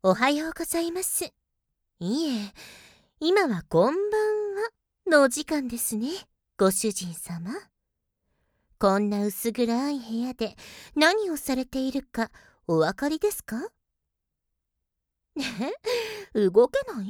おはようございます。いえ、今はこんばんはのお時間ですね、ご主人様。こんな薄暗い部屋で何をされているかお分かりですか？動けない？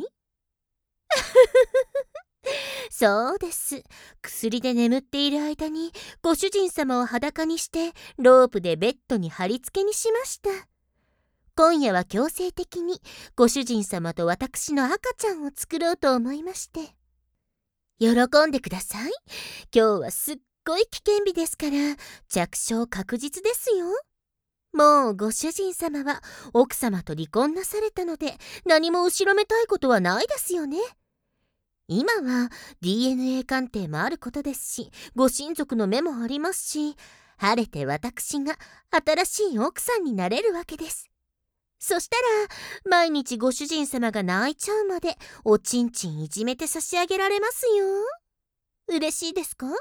そうです。薬で眠っている間にご主人様を裸にしてロープでベッドに貼り付けにしました。今夜は強制的にご主人様と私の赤ちゃんを作ろうと思いまして。喜んでください。今日はすっごい危険日ですから着床確実ですよ。もうご主人様は奥様と離婚なされたので何も後ろめたいことはないですよね。今は DNA 鑑定もあることですし、ご親族の目もありますし、晴れて私が新しい奥さんになれるわけです。そしたら毎日ご主人様が泣いちゃうまでおちんちんいじめて差し上げられますよ。嬉しいですか？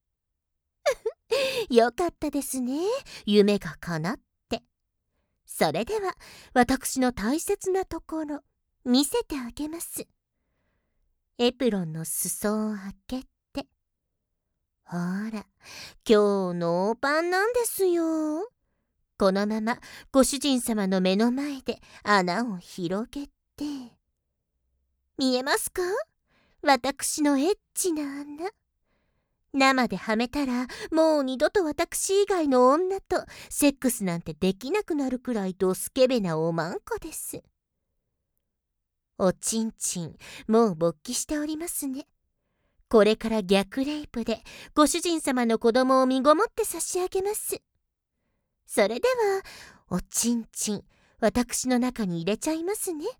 よかったですね。夢が叶って。それでは私の大切なところ見せてあげます。エプロンの裾を開けて。ほら、今日の大パンなんですよ。このままご主人様の目の前で穴を広げて。見えますか？私のエッチな穴。生ではめたらもう二度と私以外の女とセックスなんてできなくなるくらいドスケベなおまんこです。おちんちんもう勃起しておりますね。これから逆レイプでご主人様の子供を身ごもって差し上げます。それではおちんちん私の中に入れちゃいますね。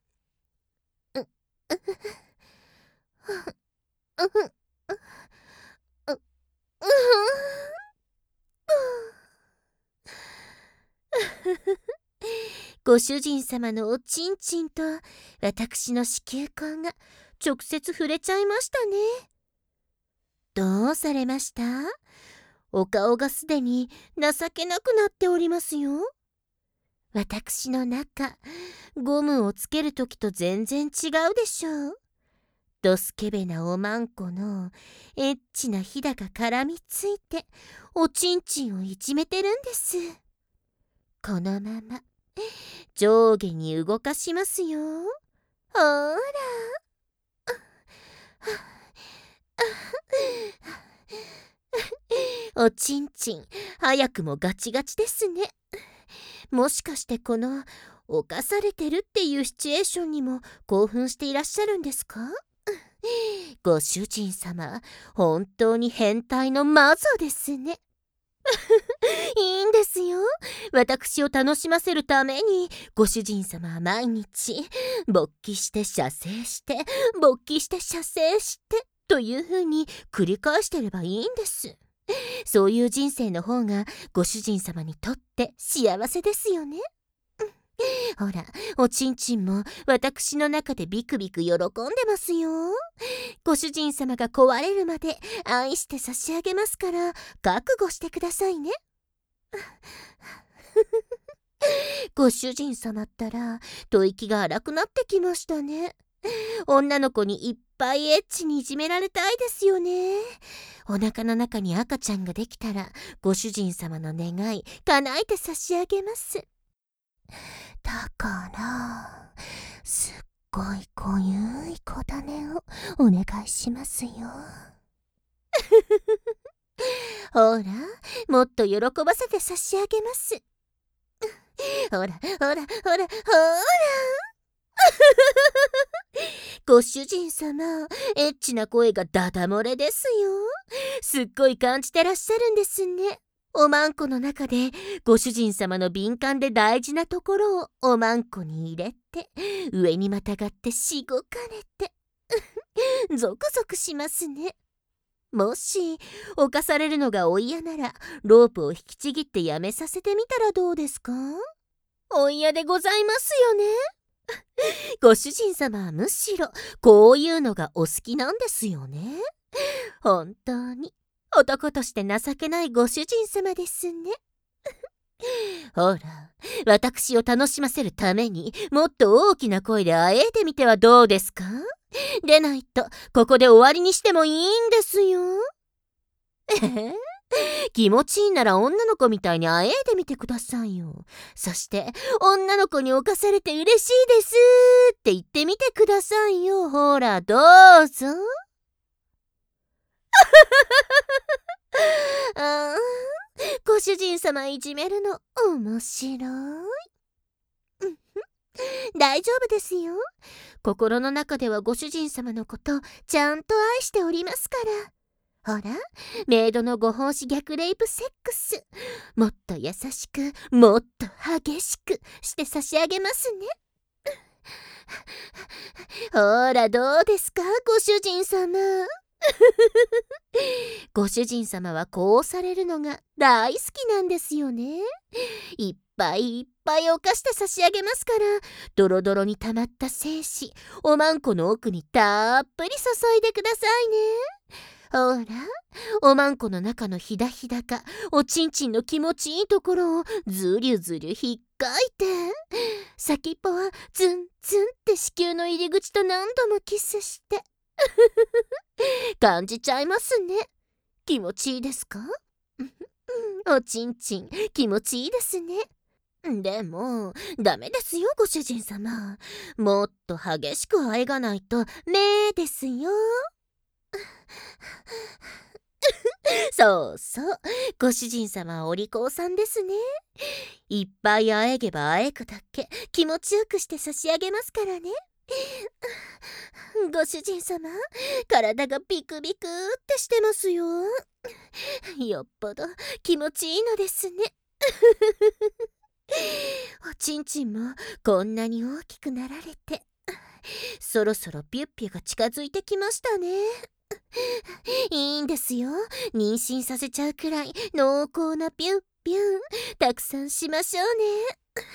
ご主人様のおちんちんと私の子宮口が直接触れちゃいましたね。どうされました？お顔がすでに情けなくなっておりますよ。私の中、ゴムをつけるときと全然違うでしょう。ドスケベなおまんこのエッチなひだが絡みついておちんちんをいじめてるんです。このまま上下に動かしますよ。ほーら。おちんちん早くもガチガチですね。もしかしてこの犯されてるっていうシチュエーションにも興奮していらっしゃるんですか？ご主人様、本当に変態の魔女ですね。いいんですよ。私を楽しませるためにご主人様は毎日勃起して射精して勃起して射精してという風に繰り返してればいいんです。そういう人生の方がご主人様にとって幸せですよね。ほら、おちんちんも私の中でビクビク喜んでますよ。ご主人様が壊れるまで愛して差し上げますから覚悟してくださいね。ご主人様ったら吐息が荒くなってきましたね。女の子にいっぱいエッチにいじめられたいですよね。お腹の中に赤ちゃんができたらご主人様の願い叶えて差し上げます。だからすっごい濃ゆい小種をお願いしますよ。ほら、もっと喜ばせて差し上げます。ほらほらほらほらご主人様、エッチな声がダダ漏れですよ。すっごい感じてらっしゃるんですね。おまんこの中でご主人様の敏感で大事なところをおまんこに入れて上にまたがってしごかれてゾクゾクしますね。もし犯されるのがお嫌ならロープを引きちぎってやめさせてみたらどうですか？お嫌でございますよね。ご主人様はむしろこういうのがお好きなんですよね。本当に男として情けないご主人様ですね。 ほら、私を楽しませるためにもっと大きな声であえいでみてはどうですか？でないとここで終わりにしてもいいんですよ。気持ちいいなら女の子みたいにあえいでみてくださいよ。そして女の子に侵されて嬉しいですって言ってみてくださいよ。ほらどうぞ。あー、ご主人様いじめるの面白い。大丈夫ですよ。心の中ではご主人様のことちゃんと愛しておりますから。ほら、メイドのご奉仕逆レイプセックス、もっと優しくもっと激しくして差し上げますね。ほらどうですかご主人様。ご主人様はこうされるのが大好きなんですよね。いっぱいいっぱい犯して差し上げますから、ドロドロに溜まった精子おまんこの奥にたっぷり注いでくださいね。ほら、おまんこの中のひだひだかおちんちんの気持ちいいところをずりゅずりゅひっかいて、先っぽはズンズンって子宮の入り口と何度もキスして感じちゃいますね。気持ちいいですか？おちんちん気持ちいいですね。でもダメですよご主人様。もっと激しくあえがないとねですよ。そうそう、ご主人様はお利口さんですね。いっぱいあえげばあえぐだけ気持ちよくして差し上げますからね。ご主人様、体がビクビクってしてますよ。よっぽど気持ちいいのですね。おちんちんもこんなに大きくなられて、そろそろピュッピュが近づいてきましたね。いいんですよ。妊娠させちゃうくらい濃厚なピュッピュたくさんしましょうね。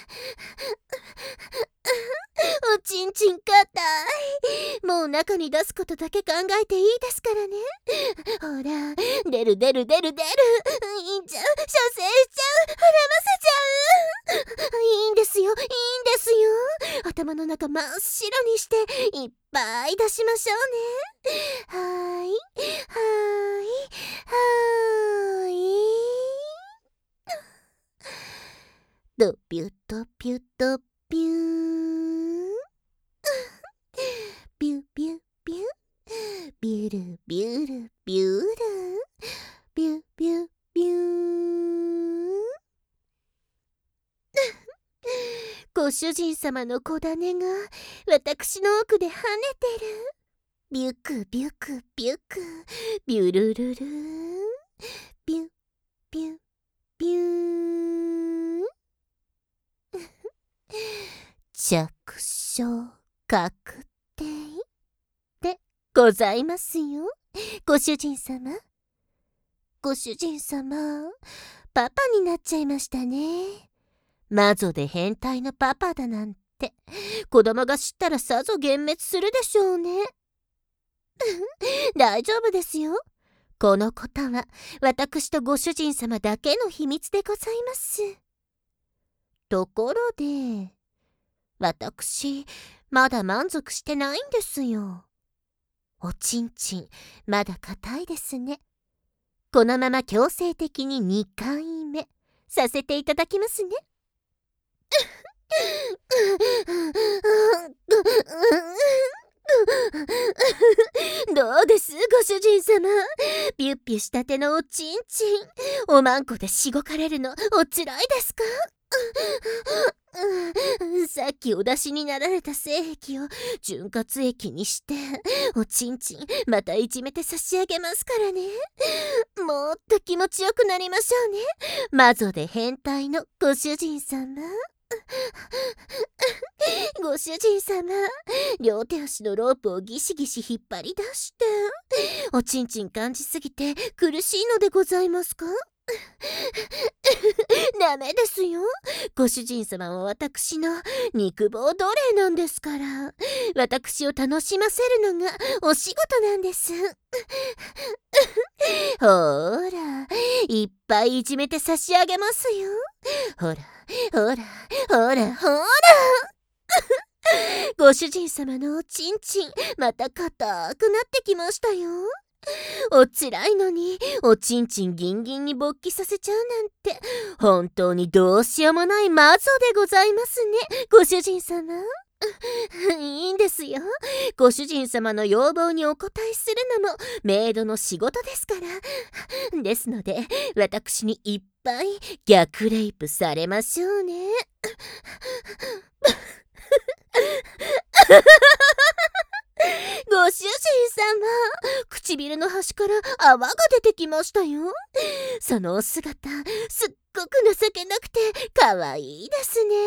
おちんちん硬い。もう中に出すことだけ考えていいですからね。ほら、出る出る出る出る。いっちゃう、射精しちゃう、膨らませちゃう。いいんですよ、いいんですよ。頭の中真っ白にしていっぱい出しましょうね。はーい、はーい、はーい。ドピュドピュドピューン。ピュピュピュビュルビュルビュルビュビュビューン。ご主人様の小種が私の奥で跳ねてる。ビュクビュクビュクビュルルルーン。ビュビュビューン。着床確定でございますよ。ご主人様。ご主人様、パパになっちゃいましたね。魔女で変態のパパだなんて、子供が知ったらさぞ幻滅するでしょうね。大丈夫ですよ。このことは私とご主人様だけの秘密でございます。ところで、私まだ満足してないんですよ。おちんちんまだ硬いですね。このまま強制的に2回目させていただきますね。どうですご主人様。ピュッピュしたてのおちんちんおまんこでしごかれるのおつらいですか？さっきお出しになられた精液を潤滑液にしておちんちんまたいじめて差し上げますからね。もっと気持ちよくなりましょうね。魔女で変態のご主人様。ご主人様、両手足のロープをギシギシ引っ張り出しておちんちん感じすぎて苦しいのでございますか？ ダメですよ。ご主人様は私の肉棒奴隷なんですから。私を楽しませるのがお仕事なんです。ほーら、いっぱいいじめて差し上げますよ。ほら、ほら、ほら、ほら。ご主人様のおちんちん、また硬くなってきましたよ。おつらいのにおちんちんギンギンに勃起させちゃうなんて本当にどうしようもない魔女でございますね、ご主人様。いいんですよ。ご主人様の要望にお答えするのもメイドの仕事ですから。ですので私にいっぱい逆レイプされましょうね。ご主人様、唇の端から泡が出てきましたよ。そのお姿、すっごく情けなくて可愛いですね。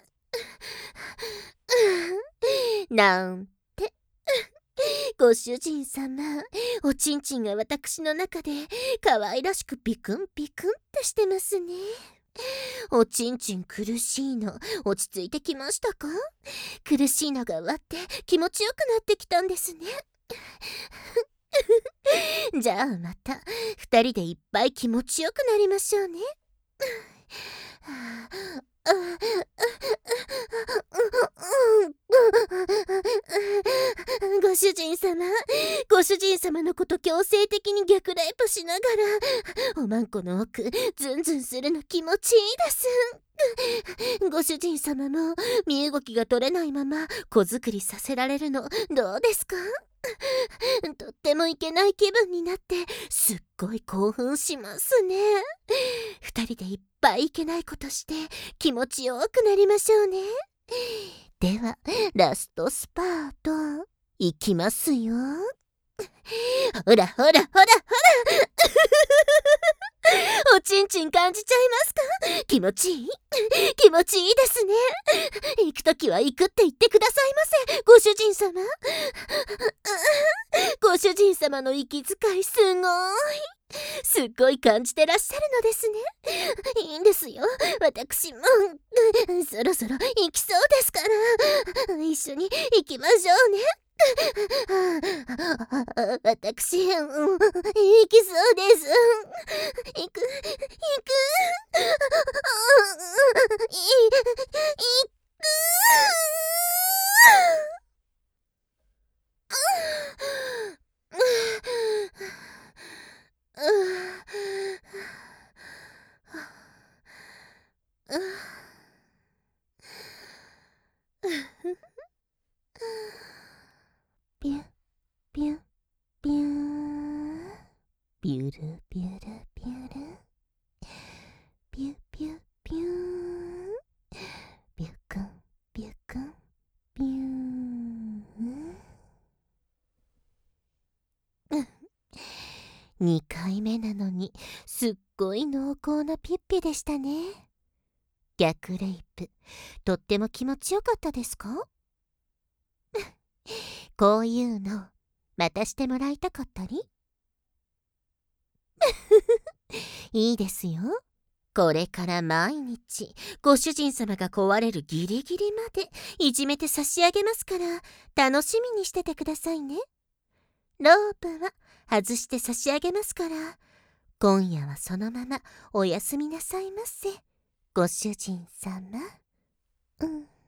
なんて。ご主人様、おちんちんが私の中で可愛らしくピクンピクンってしてますね。おちんちん苦しいの落ち着いてきましたか？苦しいのが終わって気持ちよくなってきたんですね。じゃあまた2人でいっぱい気持ちよくなりましょうね。ご主人様、ご主人様のこと強制的に逆レイプしながらおまんこの奥ズンズンするの気持ちいいです。ご主人様も身動きが取れないまま子作りさせられるのどうですか？とってもいけない気分になってすっごい興奮しますね。2人でいっぱいいけないことして気持ちよくなりましょうね。ではラストスパートいきますよ。ほらほらほらほらおちんちん感じちゃいますか？気持ちいい？気持ちいいですね。行くときは行くって言ってくださいませ、ご主人様。ご主人様の息遣いすっごい感じてらっしゃるのですね。いいんですよ、私もそろそろ行きそうですから、一緒に行きましょうね。私、行きそうです。行く、行く。ピュピュピューピュルピュルピュルピュピュピューピュクンピュクンピュー2回目なのにすっごい濃厚なピッピでしたね。逆レイプとっても気持ちよかったですか？こういうのまたしてもらいたかったりいいですよ。これから毎日ご主人様が壊れるギリギリまでいじめて差し上げますから楽しみにしててくださいね。ロープは外して差し上げますから今夜はそのままおやすみなさいませ、ご主人様。